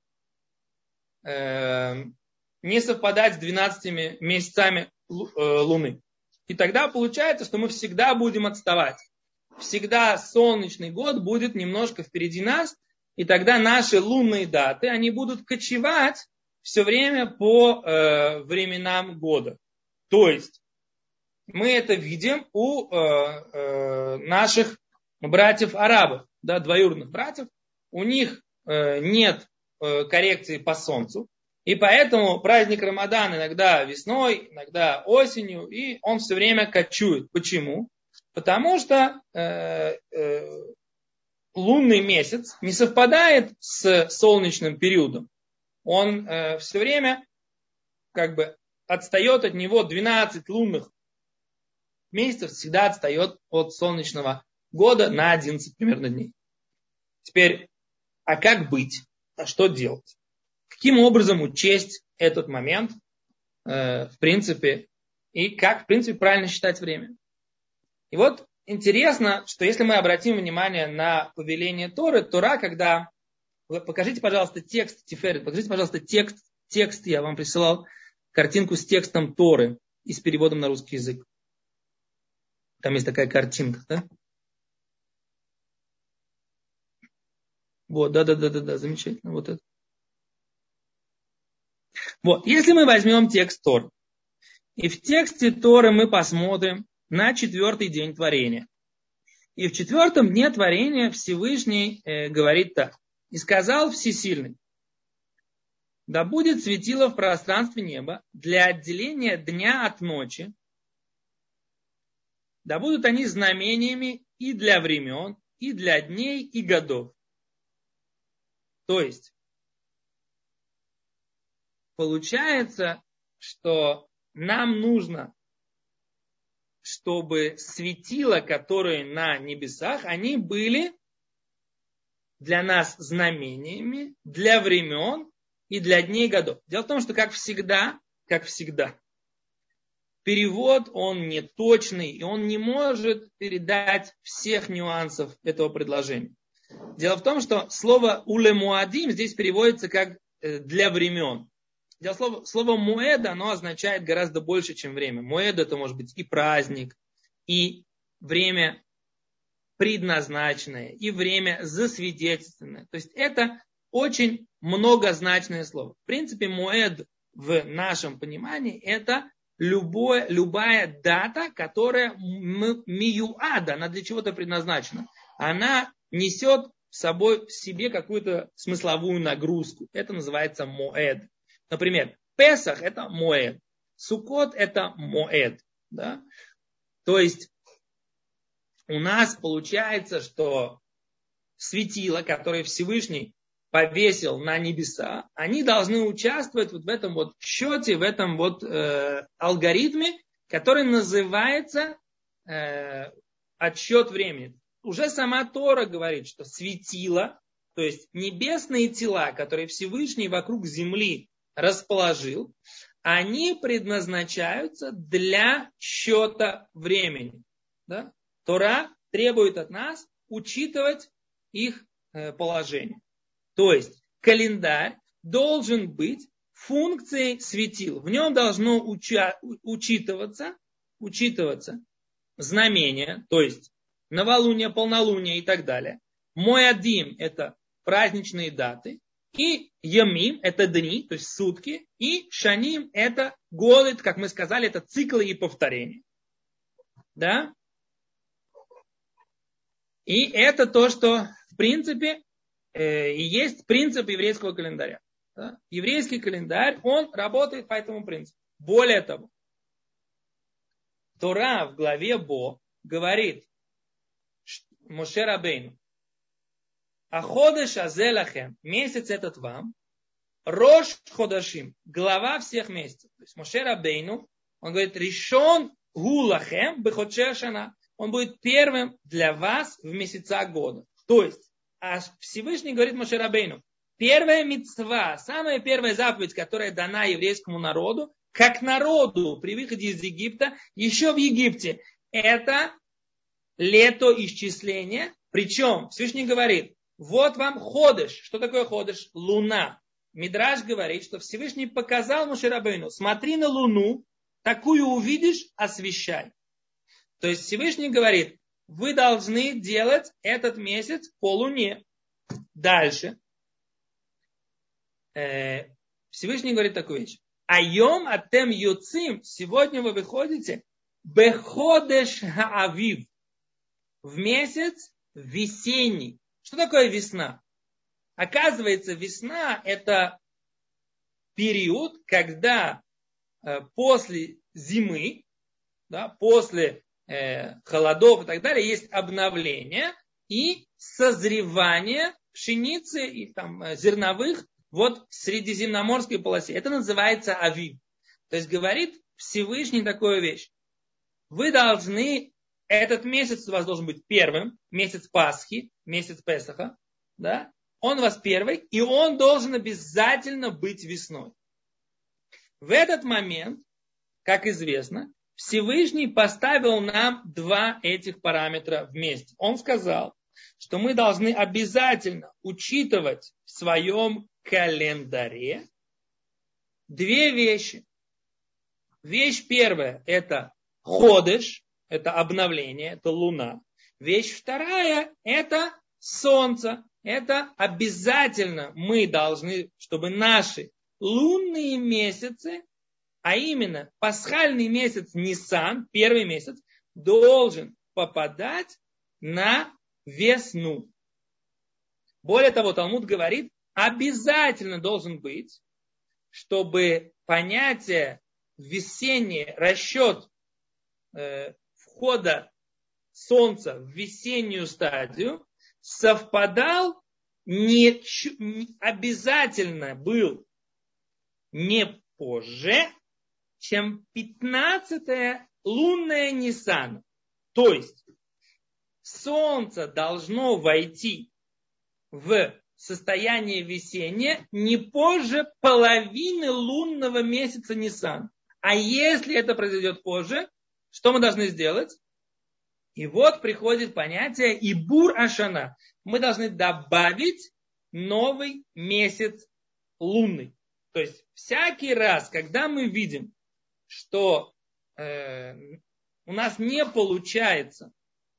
не совпадать с 12 месяцами Луны. И тогда получается, что мы всегда будем отставать. Всегда солнечный год будет немножко впереди нас, и тогда наши лунные даты, они будут кочевать все время по временам года. То есть, мы это видим у наших братьев-арабов, да, двоюродных братьев. У них нет коррекции по солнцу. И поэтому праздник Рамадан иногда весной, иногда осенью, и он все время кочует. Почему? Потому что лунный месяц не совпадает с солнечным периодом. Он все время как бы отстает от него 12 лунных месяцев, всегда отстает от солнечного года на 11 примерно дней. Теперь, а как быть? А что делать? Каким образом учесть этот момент, в принципе, и как, в принципе, правильно считать время? И вот интересно, что если мы обратим внимание на повеление Торы, Тора, когда... Покажите, пожалуйста, текст Тиферет, покажите, пожалуйста, текст, я вам присылал картинку с текстом Торы и с переводом на русский язык. Там есть такая картинка, да? Вот, да, замечательно, вот это. Вот, если мы возьмем текст Торы И в тексте Торы мы посмотрим на 4-й день творения. И в 4-м дне творения Всевышний говорит так. «И сказал Всесильный, да будет светило в пространстве неба для отделения дня от ночи, да будут они знамениями и для времен, и для дней, и годов». То есть, получается, что нам нужно, чтобы светила, которые на небесах, они были для нас знамениями, для времен и для дней и годов. Дело в том, что как всегда, перевод, он не точный, и он не может передать всех нюансов этого предложения. Дело в том, что слово улемуадим здесь переводится как для времен. Слово муэд, оно означает гораздо больше, чем время. Муэд это может быть и праздник, и время предназначенное, и время засвидетельственное. То есть это очень многозначное слово. В принципе, муэд в нашем понимании это любая дата, которая миюада, она для чего-то предназначена. Она несет в себе какую-то смысловую нагрузку. Это называется моэд. Например, Песах это моэд. Суккот это моэд. Да? То есть у нас получается, что светила, которые Всевышний повесил на небеса, они должны участвовать вот в этом вот счете, в этом вот алгоритме, который называется отсчет времени. Уже сама Тора говорит, что светила, то есть небесные тела, которые Всевышний вокруг земли расположил, они предназначаются для счета времени. Да? Тора требует от нас учитывать их положение. То есть календарь должен быть функцией светил. В нем должно учитываться знамения, то есть новолуние, полнолуние и так далее. Моядим – это праздничные даты. И ямим – это дни, то есть сутки. И шаним – это годы, как мы сказали, это циклы и повторения. Да? И это то, что в принципе и есть принцип еврейского календаря. Да? Еврейский календарь, он работает по этому принципу. Более того, Тора в главе Бо говорит Моше Рабейну: Аходеш азелахем, месяц этот вам, Рош ходашим, глава всех месяцев. То есть Моше Рабейну, он говорит, Ришон гулахем бехотше шана. Он будет первым для вас в месяцах года. То есть, а Всевышний говорит Моше Рабейну, первая мицва, самая первая заповедь, которая дана еврейскому народу, как народу при выходе из Египта, еще в Египте, это летоисчисление. Причем Всевышний говорит, вот вам ходеш. Что такое ходеш? Луна. Мидраш говорит, что Всевышний показал Моше Рабейну, смотри на луну, такую увидишь, освещай. То есть Всевышний говорит, вы должны делать этот месяц по луне. Дальше. Всевышний говорит такую вещь. Айом атем юцим, сегодня вы выходите, беходеш хаавив, в месяц весенний. Что такое весна? Оказывается, весна это период, когда после зимы, да, после холодов и так далее, есть обновление и созревание пшеницы и там, зерновых вот в средиземноморской полосе. Это называется авив. То есть говорит Всевышний такую вещь. Вы должны, этот месяц у вас должен быть первым, месяц Пасхи, месяц Песаха, да? Он у вас первый, и он должен обязательно быть весной. В этот момент, как известно, Всевышний поставил нам два этих параметра вместе. Он сказал, что мы должны обязательно учитывать в своем календаре две вещи. Вещь первая – это ходеш, это обновление, это луна. Вещь вторая – это солнце. Это обязательно мы должны, чтобы наши лунные месяцы, а именно пасхальный месяц Нисан, первый месяц, должен попадать на весну. Более того, Талмуд говорит, обязательно должен быть, чтобы понятие весенний расчет входа Солнца в весеннюю стадию совпадал обязательно был не позже, чем 15-е лунное Нисан. То есть Солнце должно войти в состояние весеннее не позже половины лунного месяца Нисан. А если это произойдет позже, что мы должны сделать? И вот приходит понятие Ибур Ашана. Мы должны добавить новый месяц лунный. То есть всякий раз, когда мы видим, что у нас не получается,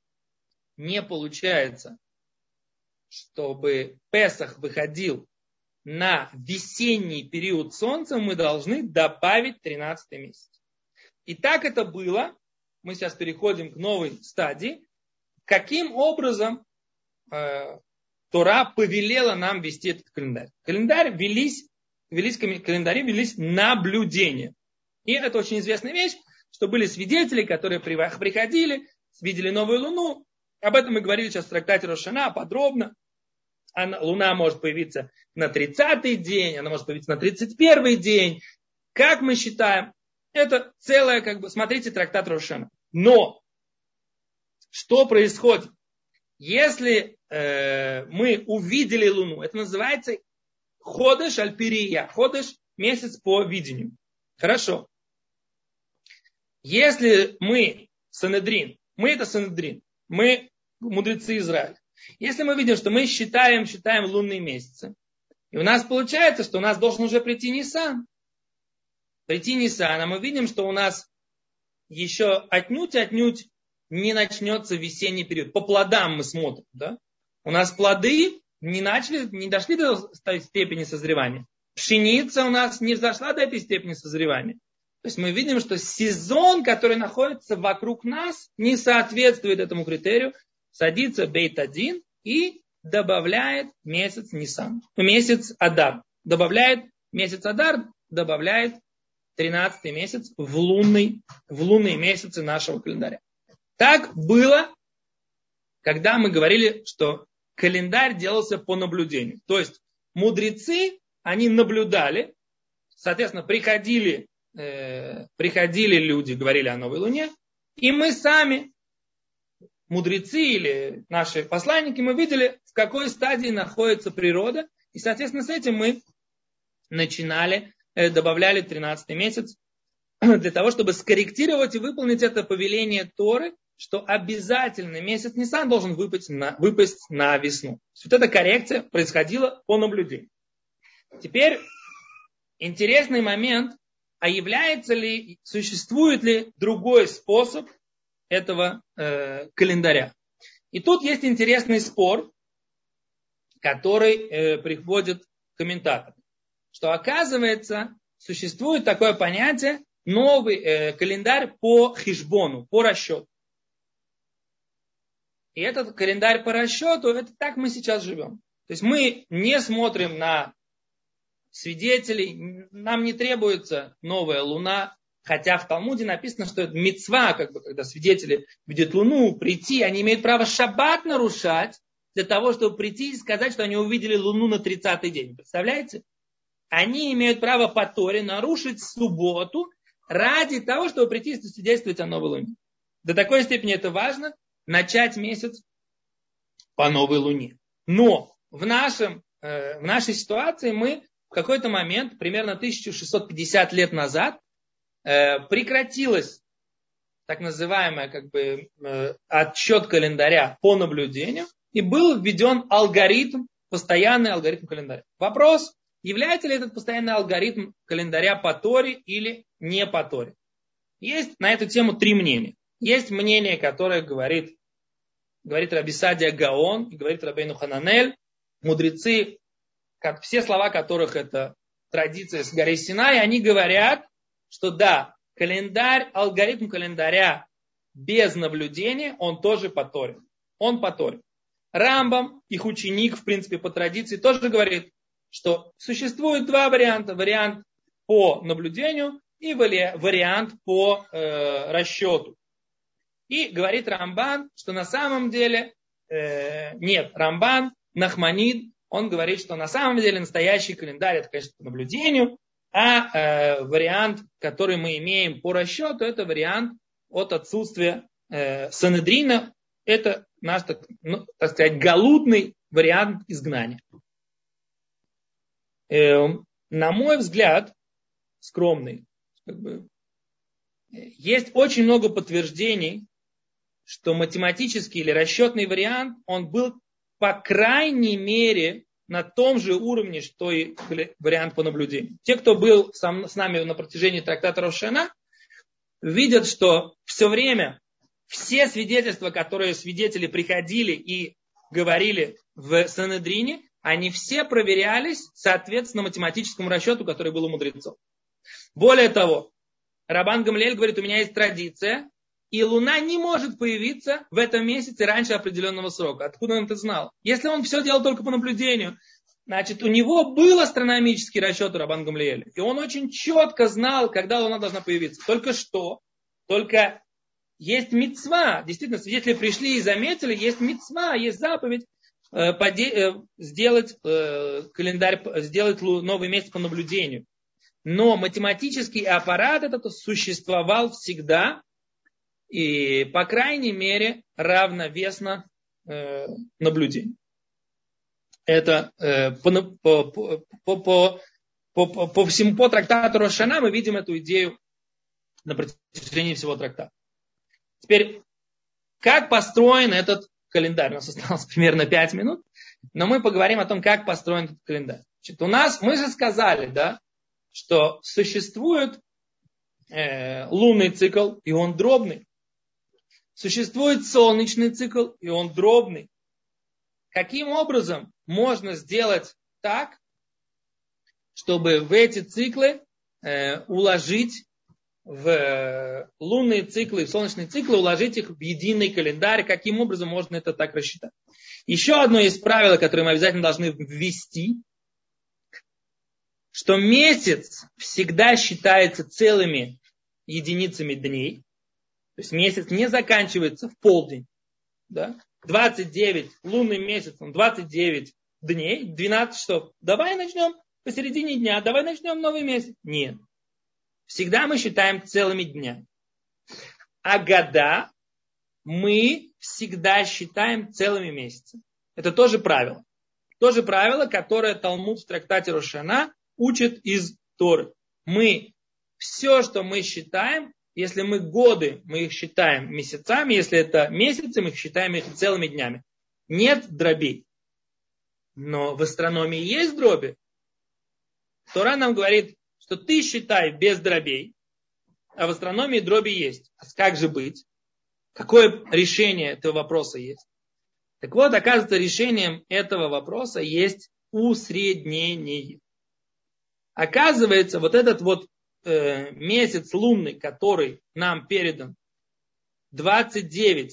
чтобы Песах выходил на весенний период солнца, мы должны добавить 13-й месяц. И так это было. Мы сейчас переходим к новой стадии. Каким образом Тора повелела нам вести этот календарь? Календари велись наблюдения. И это очень известная вещь, что были свидетели, которые приходили, видели новую луну. Об этом мы говорили сейчас в трактате Рош ха-Шана подробно. Луна может появиться на 30-й день, она может появиться на 31-й день. Как мы считаем? Это целое, смотрите, трактат Рош ха-Шана. Но, что происходит? Если мы увидели Луну, это называется ходеш аль-пирия, ходеш месяц по видению. Хорошо. Если мы Санедрин, мы это Санедрин, мы мудрецы Израиля. Если мы видим, что мы считаем лунные месяцы, и у нас получается, что у нас должен уже прийти Нисан. Прийти Нисан, а мы видим, что у нас еще отнюдь не начнется весенний период. По плодам мы смотрим, да? У нас плоды не дошли до степени созревания. Пшеница у нас не дошла до этой степени созревания. То есть мы видим, что сезон, который находится вокруг нас, не соответствует этому критерию. Садится Бейт-Адин и добавляет месяц Нисан. Месяц Адар. Добавляет 13-й месяц в лунные месяцы нашего календаря. Так было, когда мы говорили, что календарь делался по наблюдению. То есть мудрецы, они наблюдали, соответственно, приходили люди, говорили о новой луне, и мы сами, мудрецы или наши посланники, мы видели, в какой стадии находится природа, и, соответственно, с этим мы добавляли 13-й месяц для того, чтобы скорректировать и выполнить это повеление Торы, что обязательно месяц Нисан должен выпасть на весну. Вот эта коррекция происходила по наблюдению. Теперь интересный момент, а существует ли другой способ этого календаря? И тут есть интересный спор, который приводит комментатор, что оказывается существует такое понятие новый календарь по хишбону, по расчету. И этот календарь по расчету, это так мы сейчас живем. То есть мы не смотрим на свидетелей, нам не требуется новая луна, хотя в Талмуде написано, что это мицва, когда свидетели видят луну, прийти, они имеют право шаббат нарушать для того, чтобы прийти и сказать, что они увидели луну на 30-й день. Представляете? Они имеют право по Торе нарушить субботу ради того, чтобы прийти и свидетельствовать о новой луне. До такой степени это важно, начать месяц по новой луне. Но в нашей ситуации мы в какой-то момент, примерно 1650 лет назад, прекратилось так называемый отсчет календаря по наблюдению, и был введен постоянный алгоритм календаря. Вопрос, является ли этот постоянный алгоритм календаря по Торе или не по Торе? Есть на эту тему три мнения. Есть мнение, которое говорит Раби Садия Гаон, и говорит Рабейну Хананель, мудрецы, все слова которых это традиция с горы Синай, они говорят, что да, алгоритм календаря без наблюдения, он тоже по Торе. Он по Торе. Рамбам, их ученик, в принципе, по традиции, тоже говорит, что существует два варианта. Вариант по наблюдению и вариант по расчету. И говорит Рамбан, что на самом деле, Рамбан, Нахманид, он говорит, что на самом деле настоящий календарь, это, конечно, по наблюдению, а вариант, который мы имеем по расчету, это вариант от отсутствия Санедрина. Это наш, так сказать, галутный вариант изгнания. На мой взгляд, скромный, есть очень много подтверждений, что математический или расчетный вариант, он был по крайней мере на том же уровне, что и вариант по наблюдению. Те, кто был с нами на протяжении трактата Рош ха-Шана, видят, что все время все свидетельства, которые свидетели приходили и говорили в Санедрине, они все проверялись соответственно математическому расчету, который был у мудрецов. Более того, Рабан Гамлиэль говорит, у меня есть традиция, и луна не может появиться в этом месяце раньше определенного срока. Откуда он это знал? Если он все делал только по наблюдению, значит, у него был астрономический расчет у Рабан Гамлиэля. И он очень четко знал, когда луна должна появиться. Только есть мицва. Действительно, свидетели пришли и заметили, есть мицва, есть заповедь сделать календарь, сделать новый месяц по наблюдению. Но математический аппарат этот существовал всегда и, по крайней мере, равновесно наблюдению. Это по всему по трактату Рош ха-Шана мы видим эту идею на протяжении всего трактата. Теперь, как построен этот календарь? У нас осталось примерно 5 минут, но мы поговорим о том, как построен этот календарь. Значит, мы же сказали, да, что существует лунный цикл, и он дробный. Существует солнечный цикл, и он дробный. Каким образом можно сделать так, чтобы в эти циклы уложить в лунные циклы, в солнечные циклы, уложить их в единый календарь? Каким образом можно это так рассчитать? Еще одно из правил, которое мы обязательно должны ввести, что месяц всегда считается целыми единицами дней. То есть месяц не заканчивается в полдень. Да? 29, лунный месяц, 29 дней, 12 часов. Давай начнем посередине дня, давай начнем новый месяц. Нет. Всегда мы считаем целыми днями. А года мы всегда считаем целыми месяцами. Это тоже правило. Тоже правило, которое Талмуд в трактате Рош ха-Шана учит из Торы. Все, что мы считаем, если мы годы, мы их считаем месяцами, если это месяцы, мы их считаем их целыми днями. Нет дробей. Но в астрономии есть дроби. Тора нам говорит, что ты считай без дробей, а в астрономии дроби есть. А как же быть? Какое решение этого вопроса есть? Так вот, оказывается, решением этого вопроса есть усреднение. Оказывается, вот этот вот месяц лунный, который нам передан, 29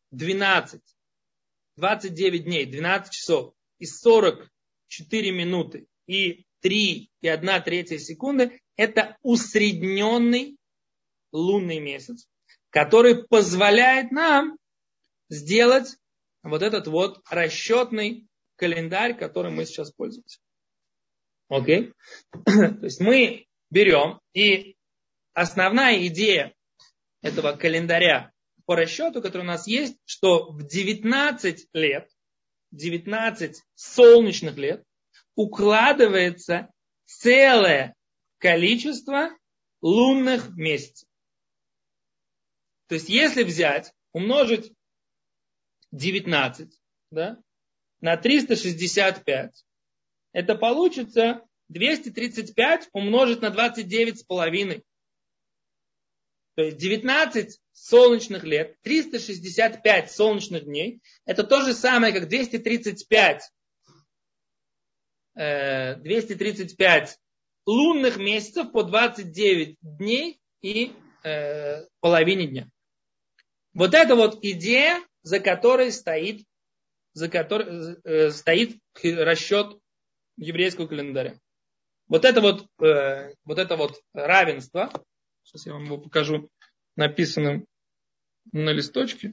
дней, 12 часов и 44 минуты и 3,1/3 секунды, это усредненный лунный месяц, который позволяет нам сделать вот этот вот расчетный календарь, которым мы сейчас пользуемся. Окей? То есть мы берем, и основная идея этого календаря по расчету, который у нас есть, что в 19 лет, 19 солнечных лет укладывается целое количество лунных месяцев. То есть если взять, умножить 19, да, на 365, это получится 235 умножить на 29,5. То есть 19 солнечных лет, 365 солнечных дней. Это то же самое, как 235 лунных месяцев по 29 дней и половине дня. Вот это вот идея, за которой стоит расчет еврейского календаря. Вот это вот равенство, сейчас я вам его покажу написанным на листочке.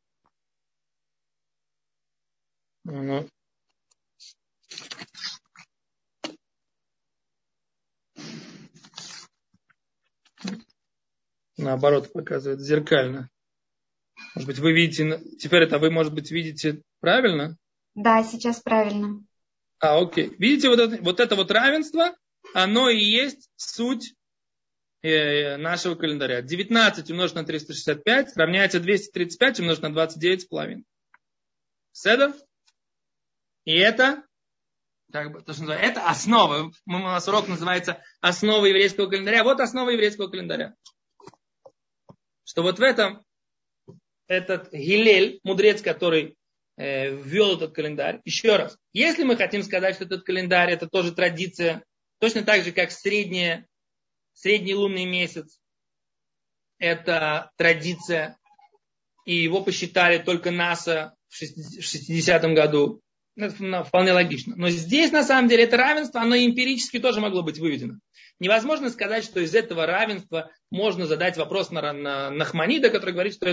Наоборот показывает зеркально. Может быть, вы видите, теперь это вы, может быть, видите правильно? Да, сейчас правильно. Окей. Видите, вот это вот равенство, оно и есть суть нашего календаря. 19 умножить на 365 равняется 235 умножить на 29,5. Седа? И это, это основа. У нас урок называется «Основа еврейского календаря». Вот основа еврейского календаря. Что вот в этом этот Гилель, мудрец, который ввел этот календарь. Еще раз, если мы хотим сказать, что этот календарь это тоже традиция, точно так же, как средний лунный месяц, это традиция, и его посчитали только НАСА в 60-м году, это вполне логично. Но здесь, на самом деле, это равенство, оно эмпирически тоже могло быть выведено. Невозможно сказать, что из этого равенства можно задать вопрос на Нахманида, который говорит, что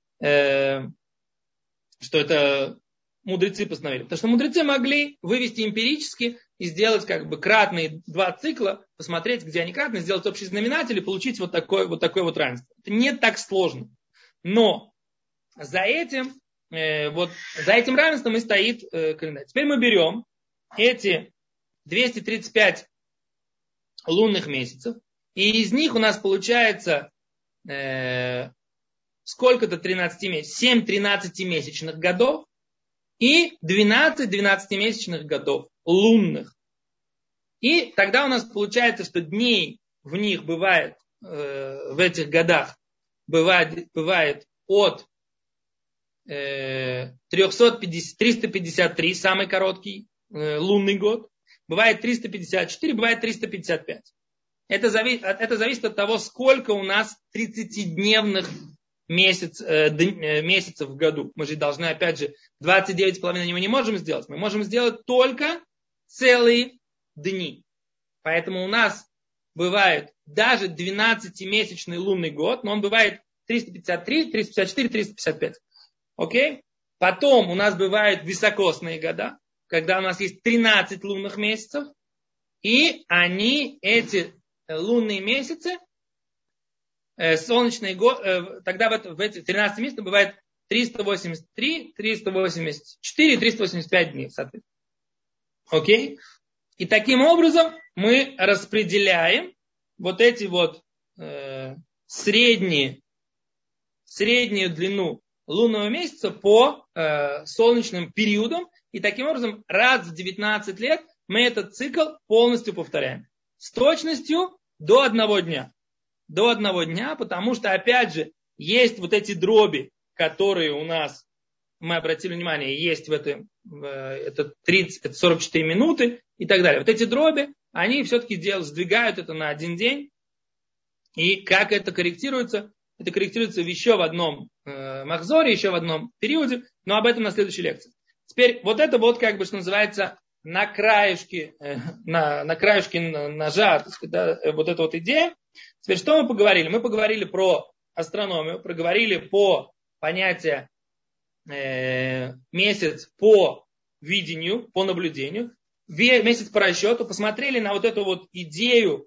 это мудрецы постановили. Потому что мудрецы могли вывести эмпирически и сделать как бы кратные 2 цикла, посмотреть, где они кратные, сделать общий знаменатель и получить вот такое вот равенство. Это не так сложно. Но за этим равенством и стоит календарь. Теперь мы берем эти 235 лунных месяцев, и из них у нас получается сколько-то 13 месяцев, 7 13-месячных годов и 12 12-месячных годов лунных. И тогда у нас получается, что дней в них бывает, в этих годах, бывает от 353, самый короткий лунный год, бывает 354, бывает 355. Это зависит от того, сколько у нас 30-дневных месяцев в году. Мы же должны, опять же, 29,5 мы не можем сделать. Мы можем сделать только целые дни. Поэтому у нас бывает даже 12-месячный лунный год, но он бывает 353, 354, 355. Окей? Потом у нас бывают високосные года, когда у нас есть 13 лунных месяцев, и эти лунные месяцы, солнечный год, тогда в этих 13 месяцев бывает 383, 384, 385 дней, соответственно. Окей? И таким образом мы распределяем вот эти вот среднюю длину лунного месяца по солнечным периодам. И таким образом раз в 19 лет мы этот цикл полностью повторяем. С точностью до 1 дня. До 1 дня, потому что, опять же, есть вот эти дроби, которые у нас, мы обратили внимание, есть это 44 минуты и так далее. Вот эти дроби, они все-таки сдвигают это на 1 день. И как это корректируется? Это корректируется еще в одном махзоре, еще в одном периоде, но об этом на следующей лекции. Теперь вот это вот, как бы, что называется, на краешке ножа, так сказать, да, вот эта вот идея. Теперь что мы поговорили? Мы поговорили про астрономию, проговорили по понятию месяц по видению, по наблюдению, месяц по расчету, посмотрели на вот эту вот идею,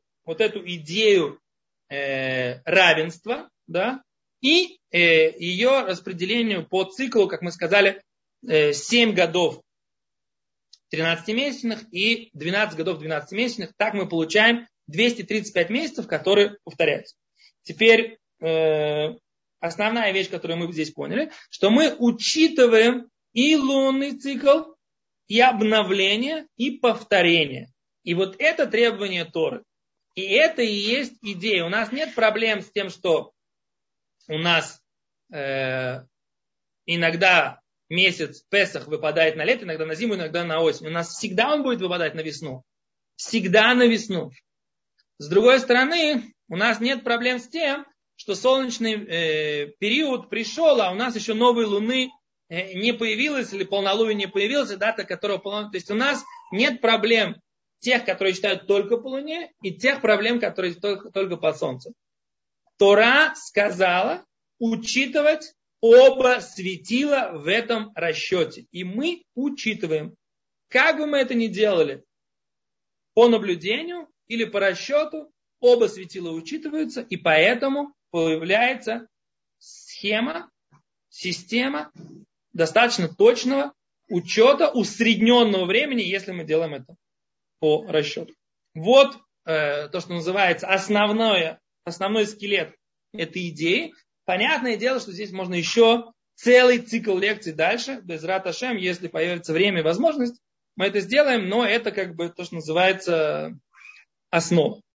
равенства, да, и ее распределению по циклу, как мы сказали, 7 годов 13-месячных и 12 годов 12-месячных. Так мы получаем 235 месяцев, которые повторяются. Теперь основная вещь, которую мы здесь поняли, что мы учитываем и лунный цикл, и обновление, и повторение. И вот это требование Торы. И это и есть идея. У нас нет проблем с тем, что у нас иногда месяц Песах выпадает на лето, иногда на зиму, иногда на осень. У нас всегда он будет выпадать на весну. Всегда на весну. С другой стороны, у нас нет проблем с тем, что солнечный период пришел, а у нас еще новой луны не появилась, или полнолуние не появилось, дата которого полнолуние. То есть у нас нет проблем тех, которые считают только по луне, и тех проблем, которые только по солнцу. Тора сказала учитывать оба светила в этом расчете. И мы учитываем. Как бы мы это ни делали, по наблюдению или по расчету, оба светила учитываются, и поэтому появляется схема, система достаточно точного учета усредненного времени, если мы делаем это по расчету. Вот то, что называется основной скелет этой идеи. Понятное дело, что здесь можно еще целый цикл лекций дальше, Безрат Ашем, если появится время и возможность, мы это сделаем, но это как бы то, что называется основа.